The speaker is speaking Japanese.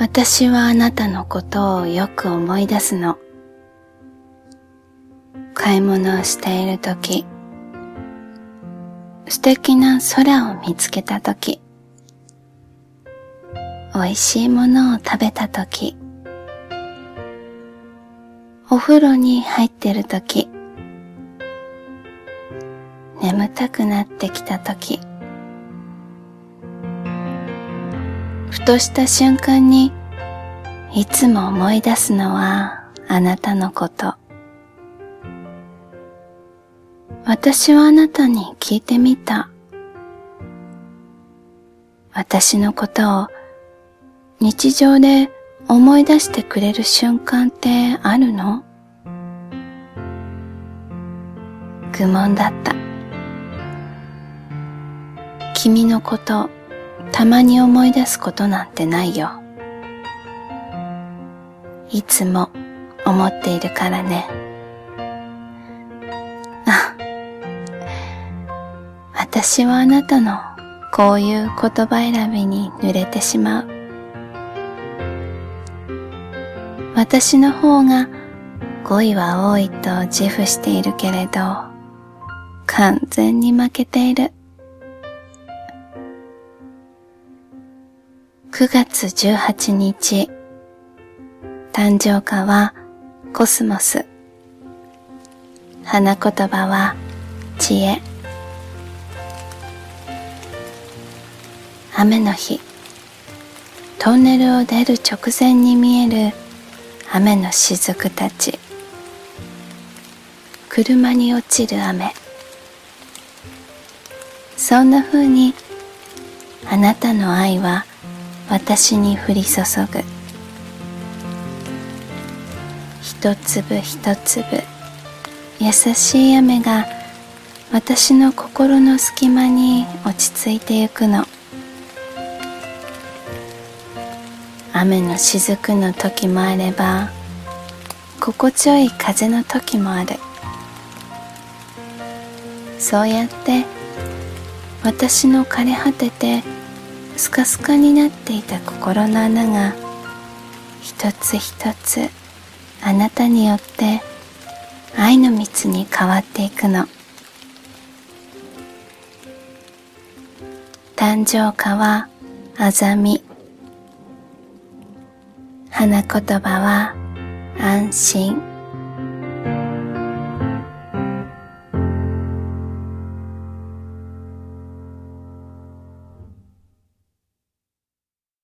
私はあなたのことをよく思い出すの。買い物をしているとき、素敵な空を見つけたとき、美味しいものを食べたとき、お風呂に入ってるとき、眠たくなってきたとき、ふとした瞬間にいつも思い出すのはあなたのこと。私はあなたに聞いてみた。私のことを日常で思い出してくれる瞬間ってあるの？愚問だった。君のことたまに思い出すことなんてないよ。いつも思っているからね。私はあなたのこういう言葉選びに濡れてしまう。私の方が語彙は多いと自負しているけれど、完全に負けている。9月18日、誕生花はコスモス。花言葉は知恵。雨の日、トンネルを出る直前に見える雨の雫たち。車に落ちる雨。そんな風にあなたの愛は私に降り注ぐ。一粒一粒優しい雨が私の心の隙間に落ち着いてゆくの。雨の雫の時もあれば、心地よい風の時もある。そうやって私の枯れ果ててスカスカになっていた心の穴が一つ一つあなたによって愛の蜜に変わっていくの。誕生花はあざみ。花言葉は安心。